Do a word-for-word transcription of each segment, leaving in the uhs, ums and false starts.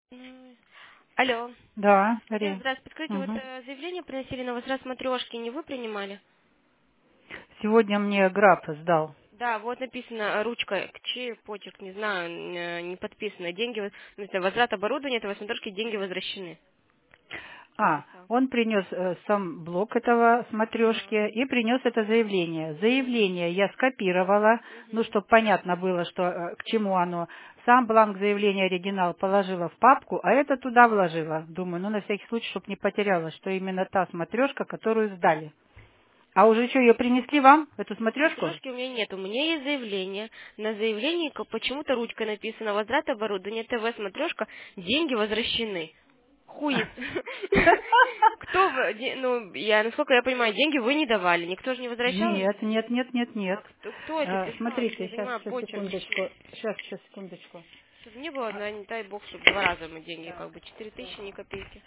М. Алло. Да, Да, Мария. здравствуйте. Скажите, вот Мгм. э, заявление приносили на возврат смотрешки, не вы принимали? Сегодня мне граф сдал. Да, вот написано э, ручкой, чей почерк, не знаю, э, не подписано. Деньги, воз- ну, это возврат оборудования этого смотрешки, деньги возвращены. А, Написал. он принес э, сам блок этого Ага. смотрешки и принес это заявление. Заявление я скопировала, ну, Угу. чтобы понятно было, что э, к чему оно. Сам бланк заявления оригинал положила в папку, а это туда вложила. Думаю, ну, на всякий случай, чтобы не потерялась, что именно та смотрешка, которую сдали. А уже что, ее принесли вам, эту смотрешку? Смотрешки у меня нет, у меня есть заявление. На заявлении ко- почему-то ручкой написано возврат оборудования ТВ смотрешка, деньги возвращены. Хуиз. Кто вы? Де- Ну, я, насколько я понимаю, деньги вы не давали, никто же не возвращал. Нет, нет, нет, нет, А нет. кто, кто это Э, писал? Я Смотрите, не сейчас, понимаю, сейчас, почерк. секундочку. Сейчас, сейчас, секундочку. Чтобы не было, да, не дай бог, чтобы два раза мы деньги, как бы, четыре тысячи, ни копейки.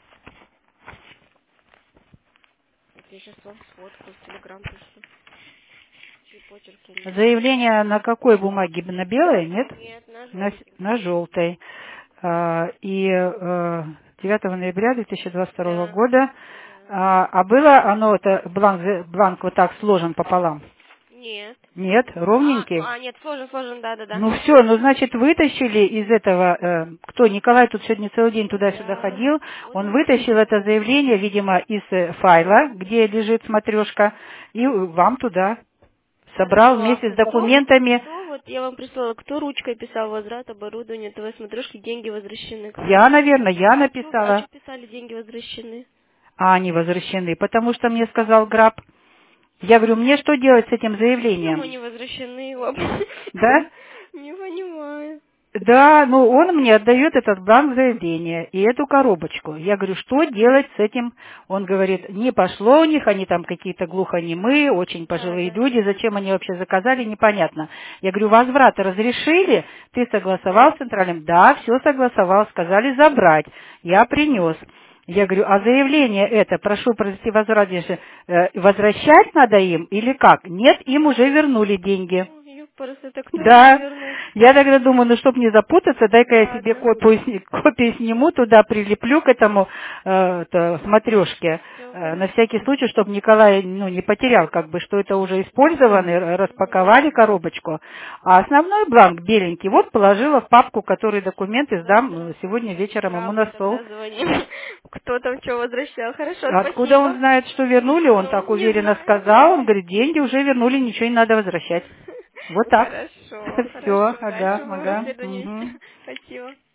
Вот я сейчас вам сфоткаю, в Телеграм пришлю. Чьи почерки не знаю. Заявление на какой бумаге? На белой, нет? Нет, на На, с- желтенькой. на желтой. А, и э, девятого ноября две тысячи двадцать второго Да, года. да. А, а было оно, это бланк, за- бланк вот так сложен пополам? Нет. Нет, А, ровненький. а, нет, сложен, сложен, да-да-да. Ну все, ну значит вытащили из этого, э, кто, Николай тут сегодня целый день Ну туда-сюда да. ходил, Вот он он. вытащил это заявление, видимо, из э, файла, где лежит смотрешка, и вам туда собрал Хорошо, а вместе с кто, документами. кто, вот я вам прислала, кто ручкой писал возврат оборудования ТВ смотрешки, деньги возвращены, кто? Я, наверное, я А что, а написала, что писали, деньги возвращены? а они возвращены, потому что мне сказал Граб. Я говорю, мне что делать с этим Почему заявлением? не возвращены? Оп. Да? Не понимаю. Да, ну он мне отдает этот бланк заявления и эту коробочку. Я говорю, что делать с этим? Он говорит, не пошло у них, они там какие-то глухонемые, очень Да, пожилые да. люди, зачем они вообще заказали, непонятно. Я говорю, возврат разрешили? Ты согласовал с центральным? Да, все согласовал, сказали забрать. Я принес. Я говорю, а заявление это, прошу произвести возврат, э, возвращать надо им или как? Нет, им уже вернули деньги. О, ёпарас, это кто ему Да, вернул? я тогда думаю, ну чтобы не запутаться, дай-ка я себе Ладно. копию, сни- копию сниму, туда прилеплю к этому э, то, смотрешке, Все э, на хорошо. всякий случай, чтобы Николай ну, не потерял, как бы, что это уже использовано, р- Угу. распаковали коробочку. А основной бланк беленький вот положила в папку, который документы Да, сдам э, хорошо, сегодня сейчас вечером ему Грабу на стол. тогда звоним. Кто там что возвращал? Хорошо, Откуда он спасибо. знает, что вернули? Он Ну, так не уверенно знаю. сказал, он говорит, деньги уже вернули, ничего не надо возвращать. Вот так. Хорошо, Все, хорошо. ага, Дальше будем ага. расследование Мгм. вести. Спасибо.